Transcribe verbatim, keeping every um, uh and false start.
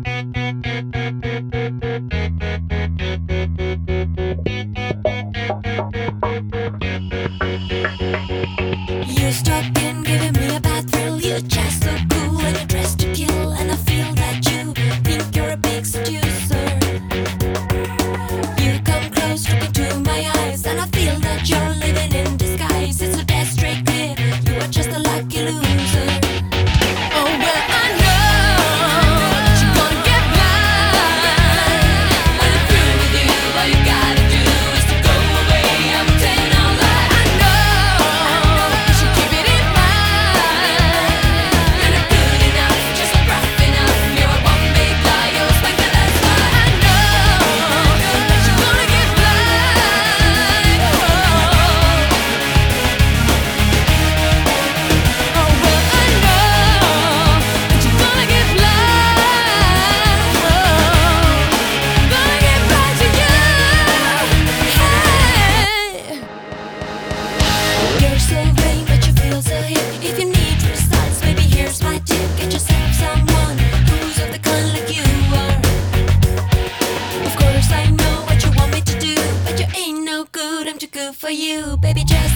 You stuck in giving me a bad thrill. You're just so cool and you're dressed to kill. And I feel that you think you're a big seducer. You come close, look into my eyes, and I feel that you're living in disguise. It's a death straight clear. You are just a lucky loser. Oh well, I know that you're gonna get blind. When I'm through with you, all you gotta do is to go away. I'm telling all that I know. You should keep it in mind. You're not good enough, just not rough enough. You're a one big lie, you're a spanker, that's why I know that you're gonna get blind. Oh, oh well, I know that you're gonna get blind. Oh, gonna get blind to you. Hey. You're so vain, but you feel so hip. If you need results, baby, here's my tip. Get yourself someone who's of the kind like you are. Of course, I know what you want me to do, but you ain't no good, I'm too good for you. Baby, just